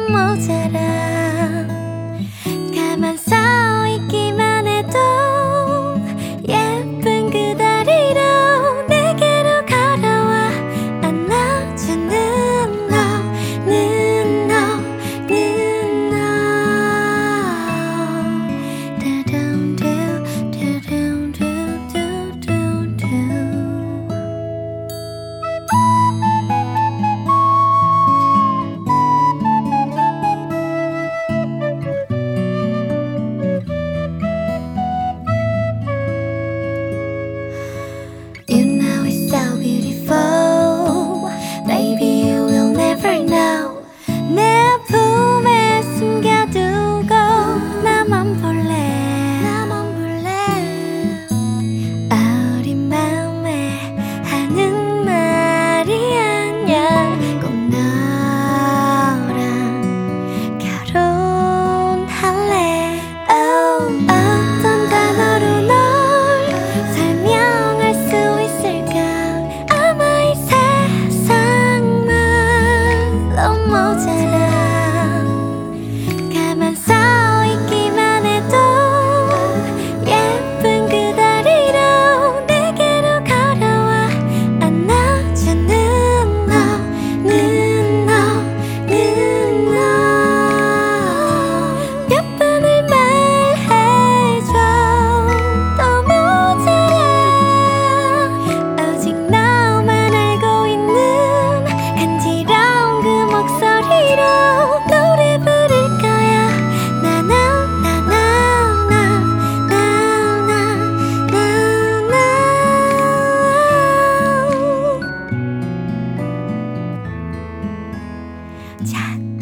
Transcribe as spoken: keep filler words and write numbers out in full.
넌 모자라. 가만 서 있기만 해도 예쁜 그 다리로 내게로 걸어와 안아주는 너는 너는 너. 두둠두 두둠두두두두. You know it's so beautiful, baby you will never know. 내 품에 숨겨두고 나만 볼래, 나만 볼래. 어린 마음에 하는 말이 아니야. 꼭 너랑 결혼할래. Oh, 어떤 단어로 널 설명할 수 있을까? 아마 이 세상만 너무 모자라. 가만 서 있기만 해도 예쁜 그 다리로 내게로 걸어와 안아주는 너는 너는 너. 몇 번을 말해줘 또 모자라. 오직 너만 알고 있는 간지러운 그 목소리로 노래 부를 거야. 나나나나나나나나. 자